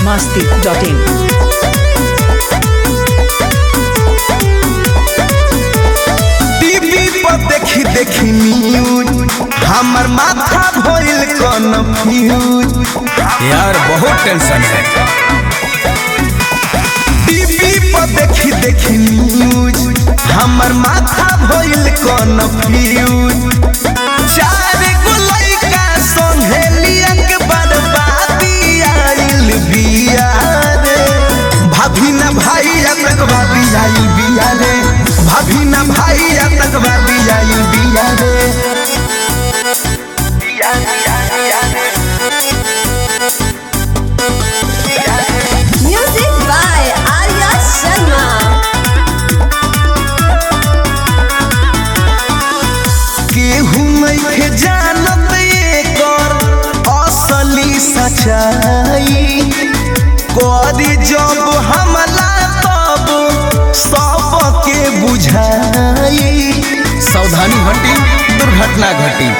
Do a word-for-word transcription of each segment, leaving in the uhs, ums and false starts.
masti dot in. TV पर देखी देखी न्यूज हमर माथा भइल कन्फ्यूज। यार बहुत टेंशन है। टीवी पर देखी देखी न्यूज हमर माथा भइल कन्फ्यूज। चार गो लइका संहेलिया के बर्बादी आइल बिया रे। भाभी ना भाई आतंकवादी आइल बिया रे। भाभी ना भाई आतंकवादी आइल बिया रे। Music by Arya Sharma. केहू नइखे जानत एकर असली सच्चाई। करी जब हमला तब सबके बुझाई। सावधानी हटी दुर्घटना घटी।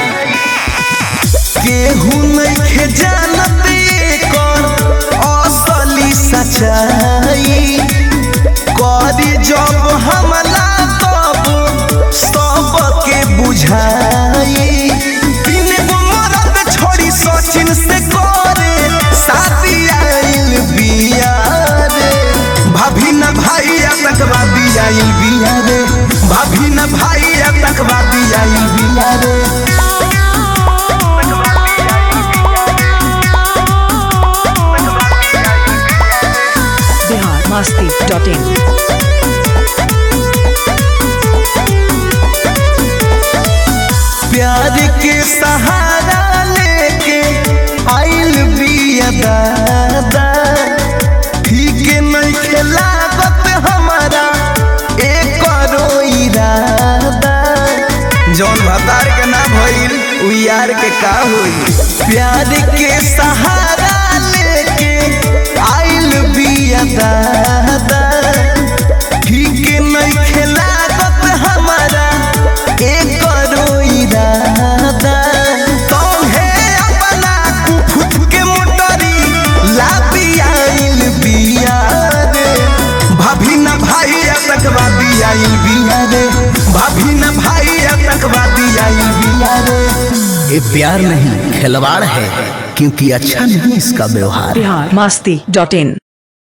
केहू नइखे जानत एकर असली सच्चाई। करी जब हमला तब सबके बुझाई। तीन गो मरद छोड़ी सचिन से करे शादी आइल बिया रे। भाभी ना भाई आतंकवादी आइल बिया रे। भाभी ना भाई आतंकवादी आइल बिया रे। Bihar masti dot in. प्यार के सहारा लेके आइल बिया दादा। ठीक नइखे लागत हमारा एकरो इरादा। जौन भतार के ना भइल उ यार के का होई। प्यार के सहारा लेके आइल बिया दादा। ठीक नइखे लागत हमारा एकरो इरादा। तोहे अपना कुफुत के मोटरी लाबी आइल बिया रे। भाभी ना भाई आतंकवादी आइल बिया रे। भाभी ना भाई आतंकवादी आइल बिया रे। ये प्यार नहीं खिलवाड़ है, क्योंकि अच्छा नहीं इसका व्यवहार। Bihar masti dot in.